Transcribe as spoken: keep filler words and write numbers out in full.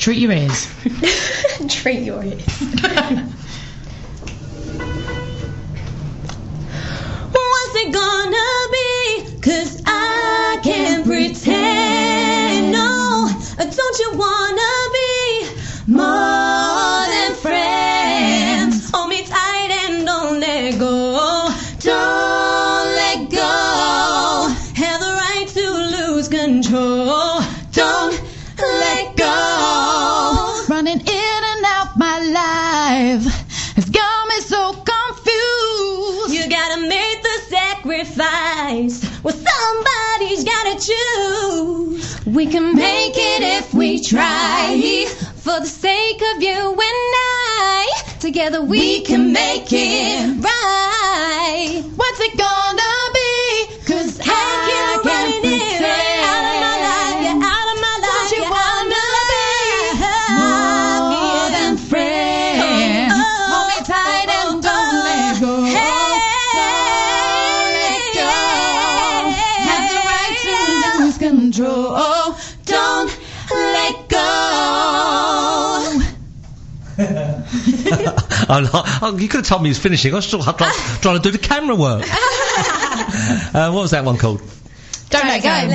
Treat your ears. Treat your ears. What's it gonna be? 'Cause I can't pretend. No, don't you wanna be more than friends? Hold me tight and don't let go. Don't let go. Have the right to lose control. Don't let go. Running in and out my life has got me so confused. You gotta make the sacrifice. Well, somebody's gotta choose. We can make it if we try. For the sake of you and I, together we, we can make it right. What's it gonna be? 'Cause I, I can't can't run it pretend. out of my life. You're out of my life. Don't you You're out of wanna my life. more than friends? Oh, oh, Hold me tight and don't let go. Hey, Don't let go. Have the right to lose control. Don't let go. I'm not, oh, you could have told me he was finishing. I was still trying, trying to do the camera work. uh, what was that one called? Don't let go.